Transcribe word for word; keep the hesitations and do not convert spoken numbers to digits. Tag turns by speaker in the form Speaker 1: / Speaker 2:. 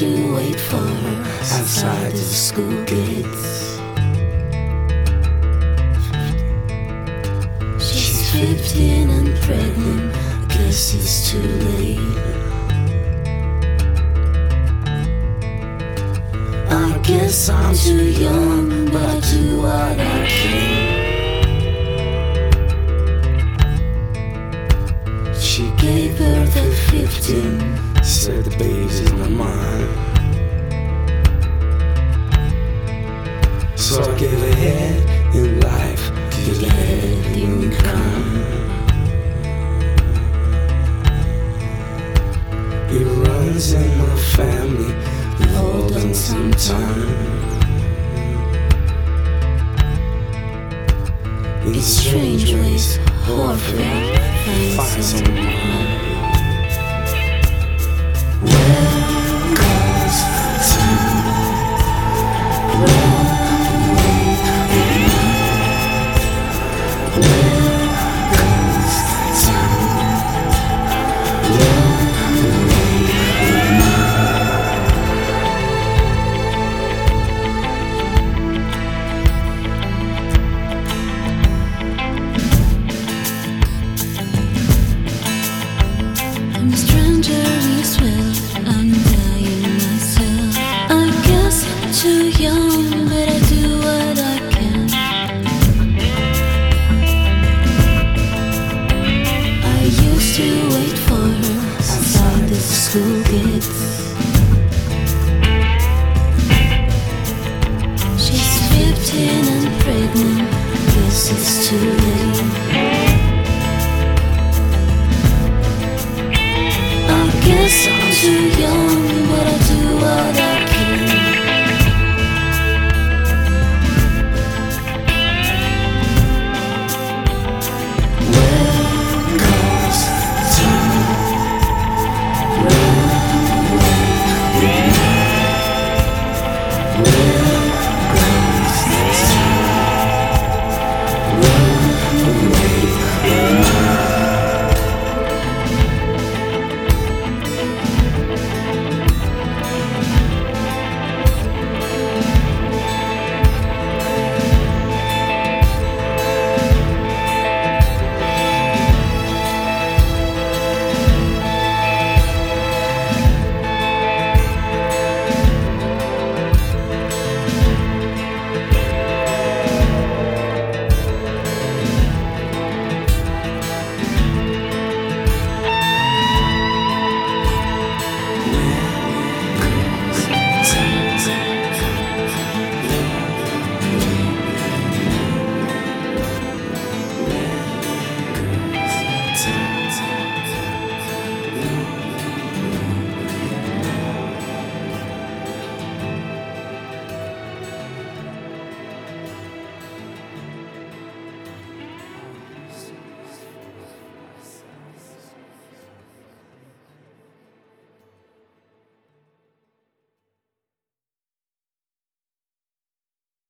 Speaker 1: to wait for her outside the school gates. She's fifteen and pregnant, I guess it's too late. I guess I'm too young, but I do what I can. She gave birth at fifteen, said the baby's not mine. So I gave a head in life, give a head in crime. It runs in my family, we've all done some time. In strange ways, warfare finds someone. Where goes time? Where goes time? I'm a stranger as well, I'm dying myself. I guess I'm too young, but I do what I can. I used to wait for her outside the school gates. She's fifteen and pregnant, guess it's too late. Guess I'm too young, but I do what I can. Where goes time? Where, where, where, where